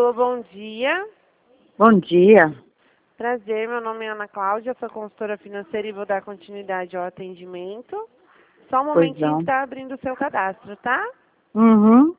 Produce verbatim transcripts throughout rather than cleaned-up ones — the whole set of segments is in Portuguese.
Alô, bom dia. Bom dia. Prazer, meu nome é Ana Cláudia, sou consultora financeira e vou dar continuidade ao atendimento. Só um Pois momentinho que não. está abrindo o seu cadastro, tá? Uhum.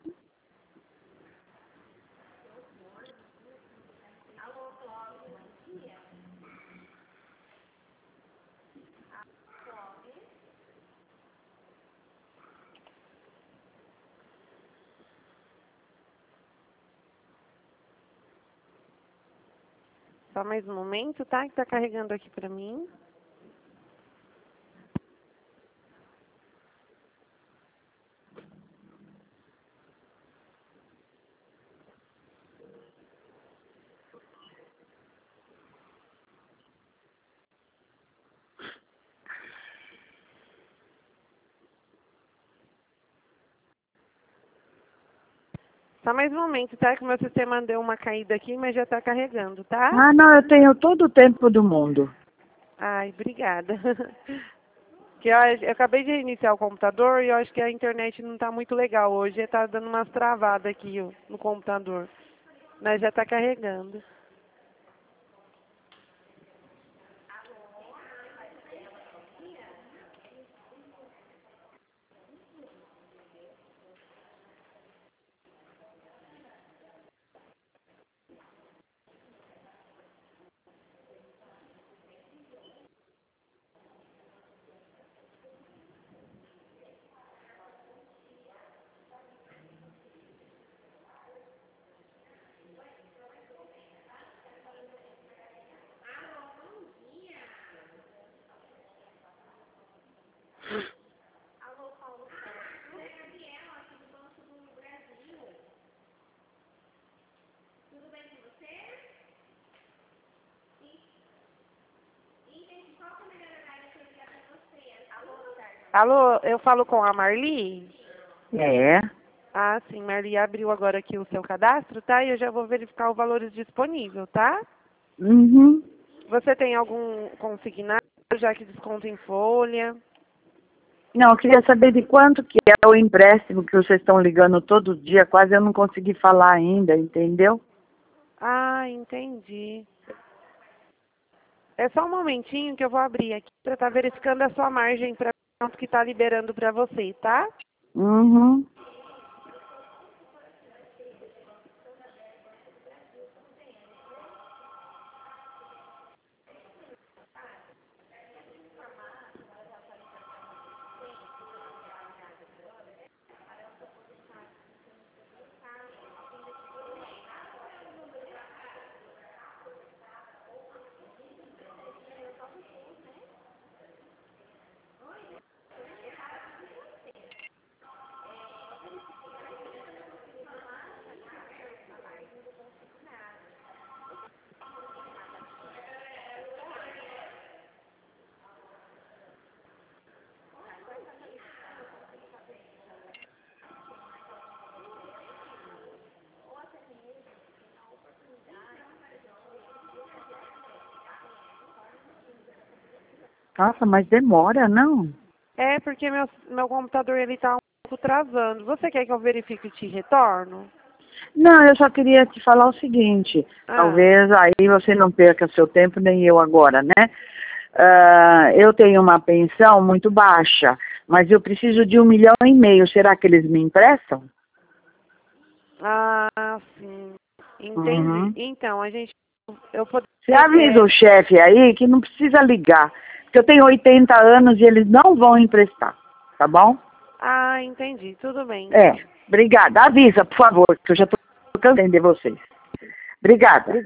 Só mais um momento, tá? Que está carregando aqui para mim. Só mais um momento, tá? Que o meu sistema deu uma caída aqui, mas já está carregando, tá? Ah, não, eu tenho todo o tempo do mundo. Ai, obrigada. Que eu, eu acabei de reiniciar o computador e eu acho que a internet não está muito legal hoje. Está dando umas travadas aqui ó, no computador. Mas já está carregando. Alô, eu falo com a Marli? É. Ah, sim, Marli abriu agora aqui o seu cadastro, tá? E eu já vou verificar os valores disponíveis, tá? Uhum. Você tem algum consignado, já que desconta em folha? Não, eu queria saber de quanto que é o empréstimo que vocês estão ligando todo dia, quase eu não consegui falar ainda, entendeu? Ah, entendi. É só um momentinho que eu vou abrir aqui para estar verificando a sua margem para quanto que está liberando para você, tá? Uhum. Nossa, mas demora, não? É porque meu, meu computador ele está um pouco travando. Você quer que eu verifique e te retorno? Não, eu só queria te falar o seguinte, Ah, talvez aí você não perca seu tempo, nem eu agora, né? Ah, eu tenho uma pensão muito baixa, mas eu preciso de um milhão e meio. Será que eles me emprestam? ah, sim. Entendi. Uhum. Então, a gente, eu poderia, Você avisa é, o chefe aí que não precisa ligar, porque eu tenho oitenta anos e eles não vão emprestar, tá bom? ah, entendi. Tudo bem, É, então. obrigada. Avisa, por favor, que eu já estou cansando de vocês. Obrigada.